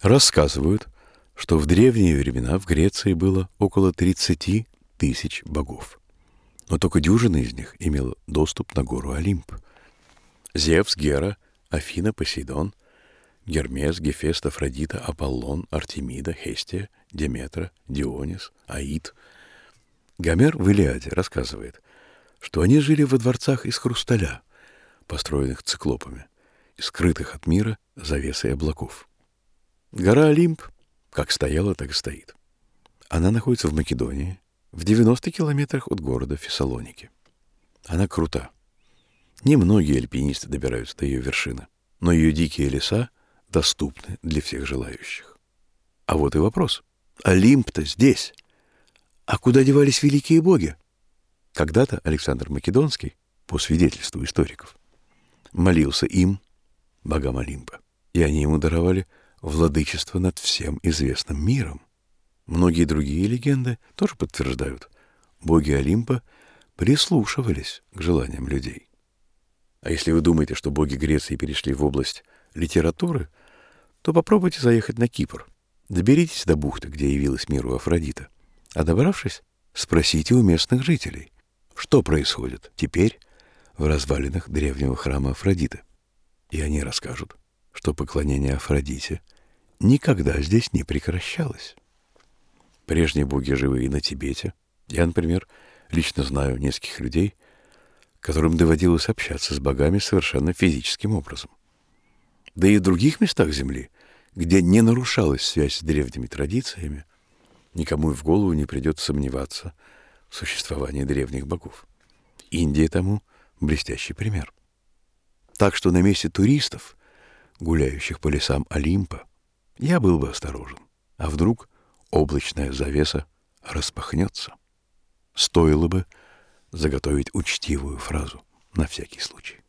Рассказывают, что в древние времена в Греции было около 30 тысяч богов. Но только дюжина из них имела доступ на гору Олимп. Зевс, Гера, Афина, Посейдон, Гермес, Гефест, Афродита, Аполлон, Артемида, Хестия, Деметра, Дионис, Аид. Гомер в «Илиаде» рассказывает, что они жили во дворцах из хрусталя, построенных циклопами, и скрытых от мира завесой облаков. Гора Олимп как стояла, так и стоит. Она находится в Македонии, в 90 километрах от города Фессалоники. Она крута. Немногие альпинисты добираются до ее вершины, но ее дикие леса доступны для всех желающих. А вот и вопрос. Олимп-то здесь. А куда девались великие боги? Когда-то Александр Македонский, по свидетельству историков, молился им, богам Олимпа, и они ему даровали владычество над всем известным миром. Многие другие легенды тоже подтверждают, боги Олимпа прислушивались к желаниям людей. А если вы думаете, что боги Греции перешли в область литературы, то попробуйте заехать на Кипр. Доберитесь до бухты, где явилась миру Афродита. А добравшись, спросите у местных жителей, что происходит теперь в развалинах древнего храма Афродиты. И они расскажут, что поклонение Афродите никогда здесь не прекращалось. Прежние боги живы и на Тибете. Я, например, лично знаю нескольких людей, которым доводилось общаться с богами совершенно физическим образом. Да и в других местах Земли, где не нарушалась связь с древними традициями, никому и в голову не придет сомневаться в существовании древних богов. Индия тому блестящий пример. Так что на месте туристов, гуляющих по лесам Олимпа, я был бы осторожен. А вдруг облачная завеса распахнется? Стоило бы заготовить учтивую фразу на всякий случай.